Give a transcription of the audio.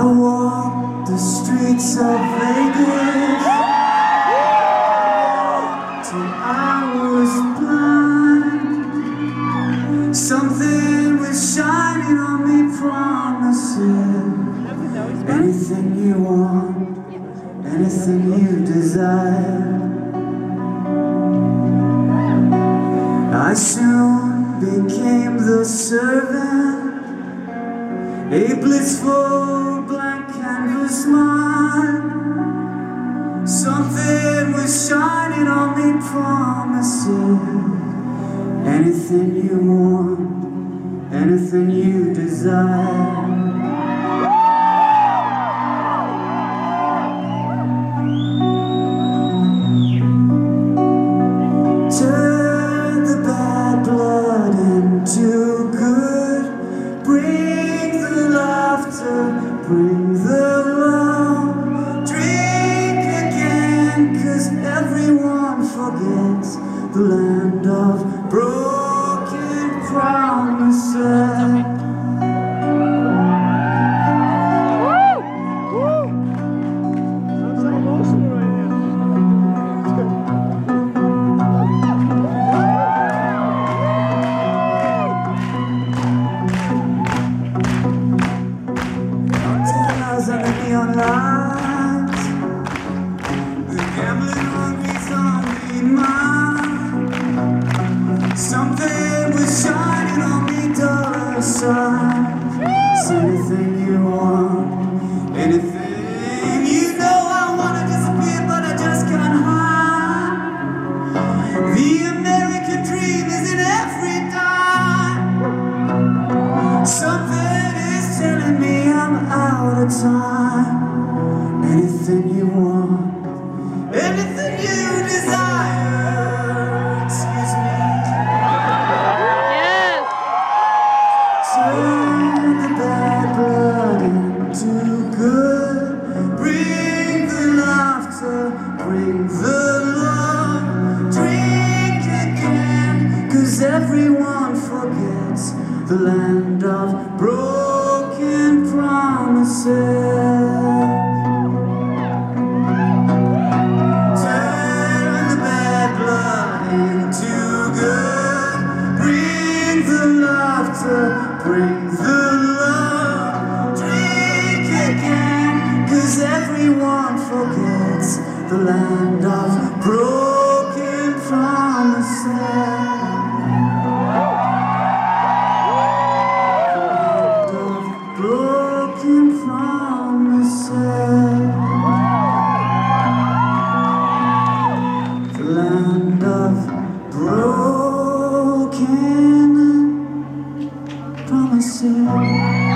walked the streets of Vegas till I was blind. Something was shining on me, promising anything you want, anything you desire. I soon became the servant, a blissful blank canvas mind. Something was shining on me, promising anything you want, anything you desire. Turn the bad blood into good, bring the laughter, bring the love. Drink again, 'cause everyone forgets the land of broken promises. And the neon lights, the gambling monkeys on me mind. Something was shining on me, dollar signs. Anything you want, anything you know. I wanna disappear, but I just can't hide. The American dream is in every dime. Something is telling me I'm out of time. Anything you want, anything you desire. Excuse me. Yes. Turn the bad blood into good. Bring the laughter, bring the love. Drink again, 'cause everyone forgets the land of broken promises. Turn the bad blood into good. Bring the laughter, bring the love. Drink again, 'cause everyone forgets the land of broken promises. Broken promises. The land of broken promises.